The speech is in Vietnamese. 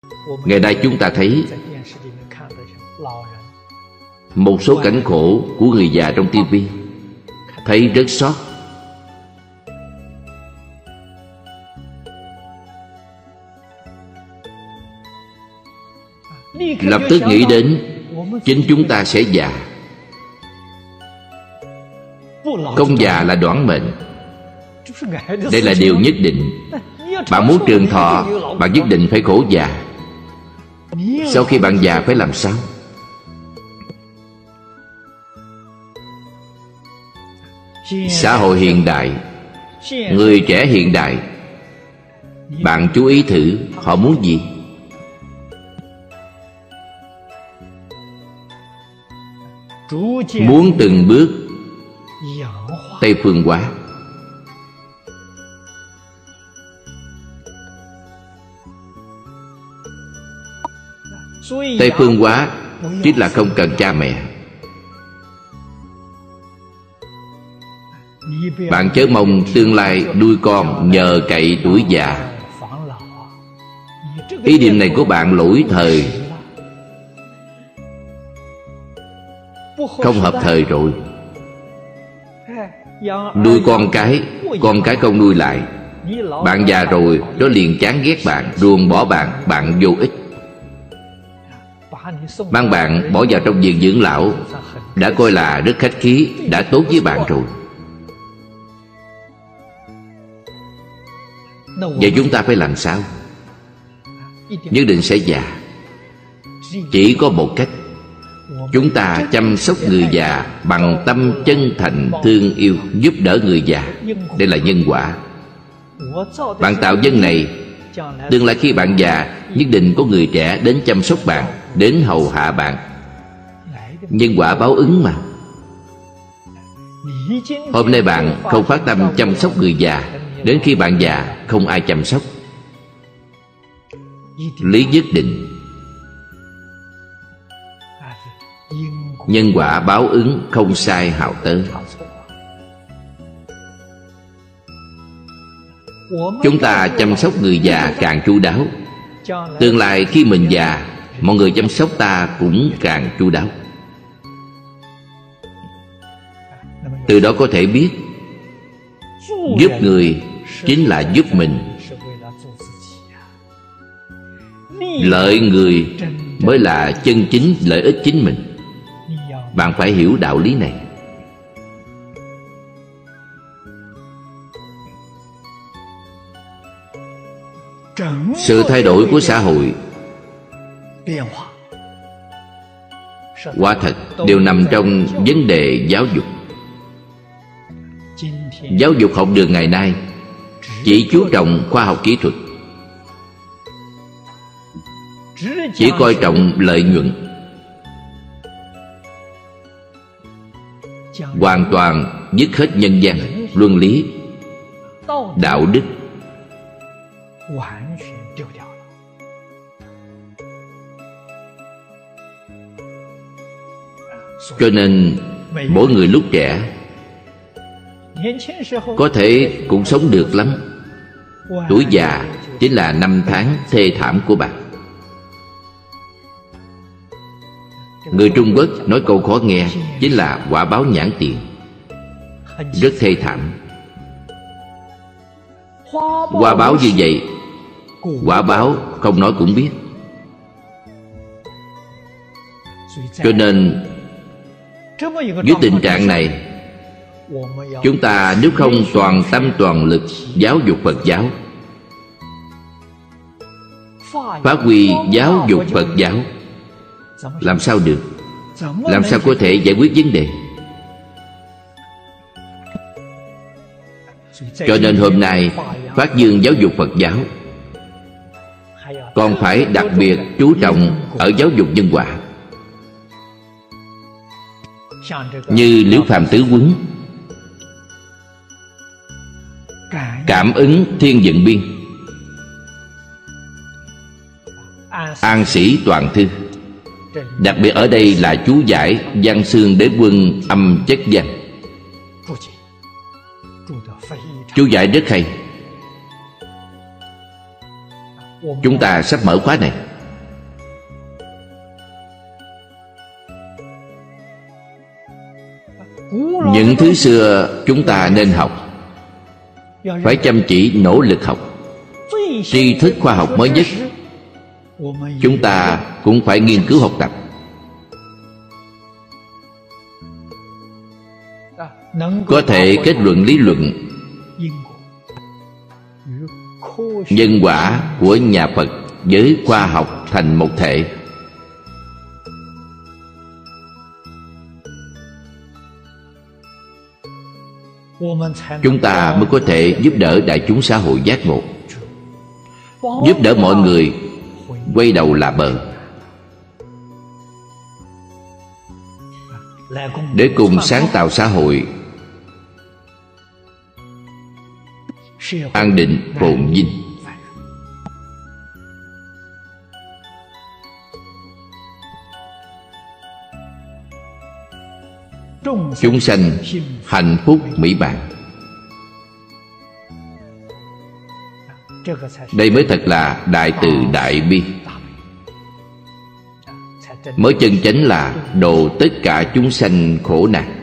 Ngày nay chúng ta thấy một số cảnh khổ của người già trong TV, thấy rất xót. Lập tức nghĩ đến chính chúng ta sẽ già. Không già là đoản mệnh. Đây là điều nhất định. Bạn muốn trường thọ, bạn nhất định phải khổ già. Sau khi bạn già phải làm sao? Xã hội hiện đại, người trẻ hiện đại, bạn chú ý thử họ muốn gì? Muốn từng bước Tây phương hóa. Tây phương hóa chính là không cần cha mẹ. Bạn chớ mong tương lai nuôi con nhờ cậy tuổi già. Ý niệm này của bạn lỗi thời, không hợp thời rồi. Nuôi con cái không nuôi lại. Bạn già rồi, nó liền chán ghét bạn, ruồng bỏ bạn, bạn vô ích. Mang bạn bỏ vào trong viện dưỡng lão đã coi là rất khách khí, đã tốt với bạn rồi. Vậy chúng ta phải làm sao? Nhất định sẽ già. Chỉ có một cách. Chúng ta chăm sóc người già bằng tâm chân thành thương yêu, giúp đỡ người già. Đây là nhân quả. Bạn tạo nhân này, tương lai khi bạn già, nhất định có người trẻ đến chăm sóc bạn, đến hầu hạ bạn. Nhân quả báo ứng mà. Hôm nay bạn không phát tâm chăm sóc người già, đến khi bạn già không ai chăm sóc. Lý nhất định. Nhân quả báo ứng không sai hào tơ. Chúng ta chăm sóc người già càng chu đáo, tương lai khi mình già, mọi người chăm sóc ta cũng càng chu đáo. Từ đó có thể biết giúp người chính là giúp mình. Lợi người mới là chân chính lợi ích chính mình. Bạn phải hiểu đạo lý này. Sự thay đổi của xã hội quả thật đều nằm trong vấn đề giáo dục. Giáo dục học đường ngày nay chỉ chú trọng khoa học kỹ thuật, chỉ coi trọng lợi nhuận, hoàn toàn dứt hết nhân văn, luân lý, đạo đức. Cho nên mỗi người lúc trẻ có thể cũng sống được lắm. Tuổi già chính là năm tháng thê thảm của bạn. Người Trung Quốc nói câu khó nghe, chính là quả báo nhãn tiền. Rất thê thảm. Quả báo như vậy, quả báo không nói cũng biết. Cho nên dưới tình trạng này, chúng ta nếu không toàn tâm toàn lực giáo dục Phật giáo, phát huy giáo dục Phật giáo, làm sao được? Làm sao có thể giải quyết vấn đề? Cho nên hôm nay phát dương giáo dục Phật giáo, còn phải đặc biệt chú trọng ở giáo dục nhân quả. Như Liễu Phàm Tứ Quấn, cảm ứng thiên vận biên, an sĩ toàn thư. Đặc biệt ở đây là chú giải Văn Xương Đế Quân âm chất văn. Chú giải rất hay. Chúng ta sắp mở khóa này. Những thứ xưa chúng ta nên học, phải chăm chỉ nỗ lực học. Tri thức khoa học mới nhất chúng ta cũng phải nghiên cứu học tập. Có thể kết luận lý luận nhân quả của nhà Phật với khoa học thành một thể. Chúng ta mới có thể giúp đỡ đại chúng xã hội giác ngộ, giúp đỡ mọi người quay đầu là bờ, để cùng sáng tạo xã hội an định phồn vinh. Chúng sanh hạnh phúc mỹ mãn. Đây mới thật là đại từ đại bi, mới chân chánh là độ tất cả chúng sanh khổ nạn.